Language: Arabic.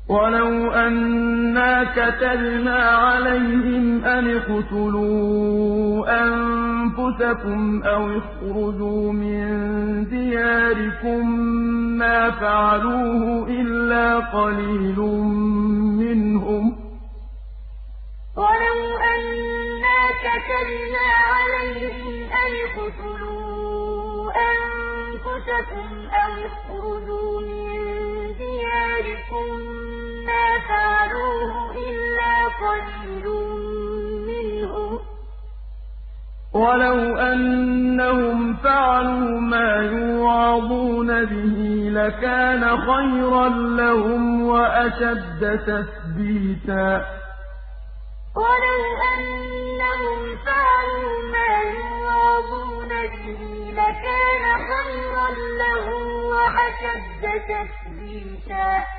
وَلَوْ أَنَّا كَتَبْنَا عَلَيْهِمْ أَنِ اقْتُلُوا أَنفُسَكُمْ أَوِ اخْرُجُوا مِن دِيَارِكُم مَّا فَعَلُوهُ إِلَّا قَلِيلٌ مِّنْهُمْ ۖ وَلَوْ أَنَّا كَتَبْنَا عَلَيْهِمْ أَنِ اقْتُلُوا أَنفُسَكُمْ أَوِ اخْرُجُوا مِن دِيَارِكُم مَّا فَعَلُوهُ إِلَّا قَلِيلٌ مِّنْهُمْ ۖ وَلَوْ أَنَّهُمْ فَعَلُوا مَا يُوعَظُونَ بِهِ لَكَانَ خَيْرًا لَّهُمْ وَأَشَدَّ تَثْبِيتًا وَلَوْ أَنَّهُمْ فَعَلُوا مَا يُوعَظُونَ بِهِ لَكَانَ خَيْرًا لَّهُمْ وَأَشَدَّ تَثْبِيتًا